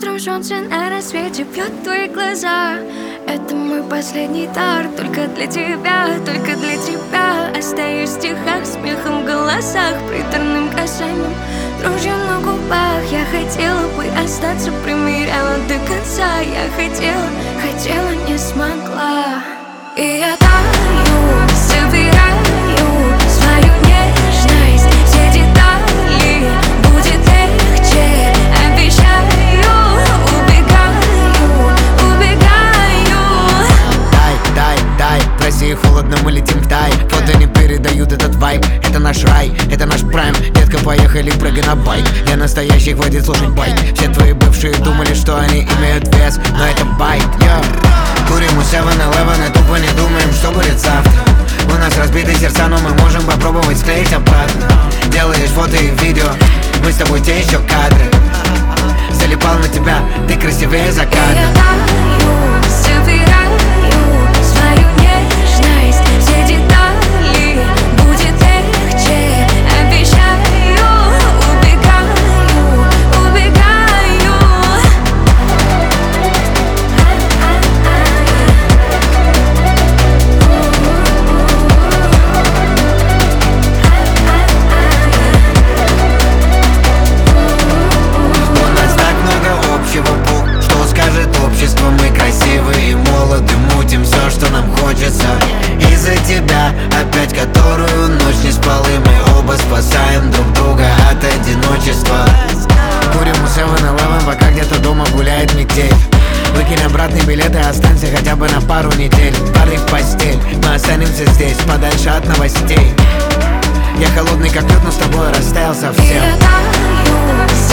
Утром солнце на рассвете бьет твои глаза. Это мой последний дар, только для тебя, только для тебя. Остаюсь в стихах, смехом в голосах, приторным касанием, дрожью на губах. Я хотела бы остаться, примеряла до конца. Я хотела, не смогла. И я таю, собираю свою нежность, все детали, будет легче, обещаю. Дай, в России холодно, мы летим в тай. Фото не передают этот вайб. Это наш рай, это наш прайм. Детка, поехали, прыгай на байк. Я настоящий, хватит слушать байк. Все твои бывшие думали, что они имеют вес, но это байк, Курим у 7-Eleven и тупо не думаем, что будет завтра. У нас разбитые сердца, но мы можем попробовать склеить обратно. Делаешь фото и видео, мы с тобой те еще кадры. Залипал на тебя, ты красивее заката. Я таю, собираю свою нежность, все детали, будет легче, обещаю. Убегаю. У нас так много общего, Бог, что скажет общество. Мы красивые и молоды, мутим все, что нам хочется. Из-за тебя опять которую ночь не спалы. Мы оба спасаем друг друга от одиночества. Курим у 7-Eleven, пока где-то дома гуляет метель. Выкинь обратный билет и останься хотя бы на пару недель. Парни в постель, мы останемся здесь, подальше от новостей. Я холодный как лед, но с тобой растаял совсем. Я таю,